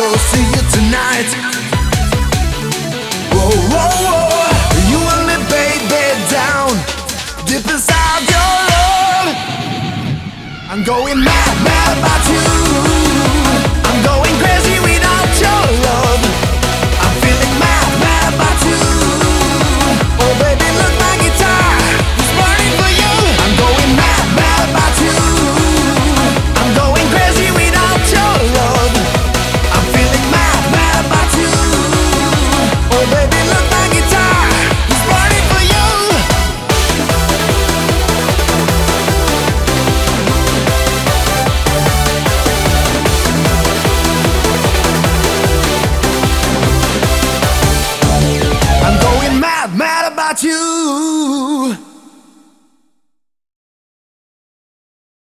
see you tonight. Whoa, whoa, whoa. You and me, baby, down deep inside your love. I'm going mad, mad about you. I'm going crazy without your love. I'm feeling mad, mad about you. Oh baby, look, my guitar is burning for you. I'm going mad, mad about you. I'm going crazy without your love. I'm feeling mad, mad about you. Oh baby, look, my guitar is burning for you. I'm going mad, mad about you.